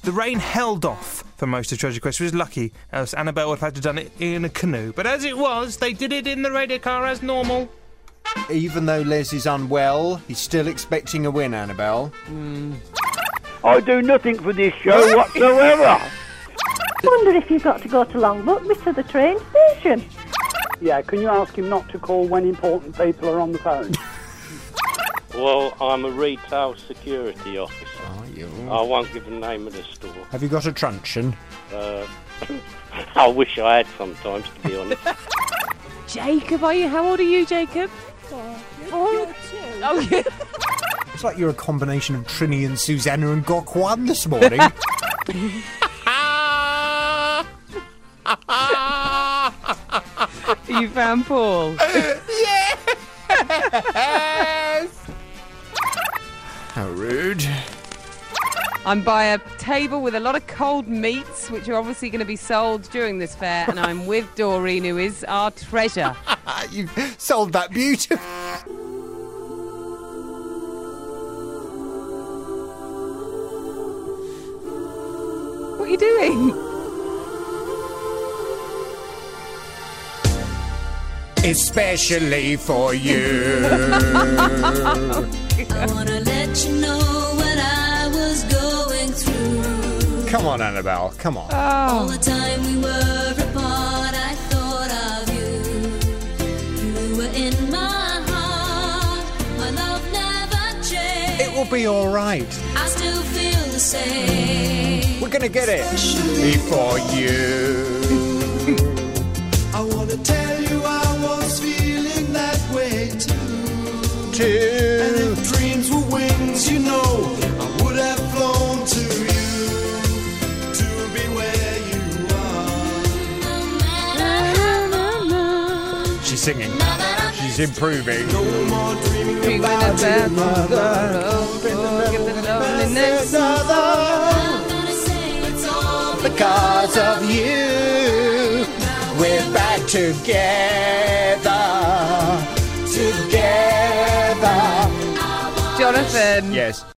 The rain held off for most of Treasure Quest, which was lucky, else Annabelle would have had to done it in a canoe. But as it was, they did it in the radio car as normal. Even though Les is unwell, he's still expecting a win, Annabelle. I do nothing for this show whatsoever. I wonder if you've got to go to Longbuckby to the train station. Yeah, can you ask him not to call when important people are on the phone? Well, I'm a retail security officer. Are you? I won't give the name of the store. Have you got a truncheon? I wish I had sometimes, to be honest. Jacob, how old are you, Jacob? 4. Oh, yeah. It's like you're a combination of Trini and Susanna and Gok Wan this morning. You found Paul? Yes! How rude. I'm by a table with a lot of cold meats, which are obviously going to be sold during this fair, and I'm with Doreen, who is our treasure. You've sold that beautifully. What are you doing? Especially for you. I wanna let you know what I was going through. Come on, Annabelle, come on. All the time we were apart, I thought of you. You were in my heart. My love never changed. It will be all right. I still feel the same. We're gonna get it. Before you. I wanna tell you I was feeling that way too. And if dreams were wings, you know, I would have flown to you, to be where you are. She's singing. She's improving. No more dreaming about your mother. Loneliness. I'm gonna say it's all Because of you, we're back together. Together. Jonathan. Yes.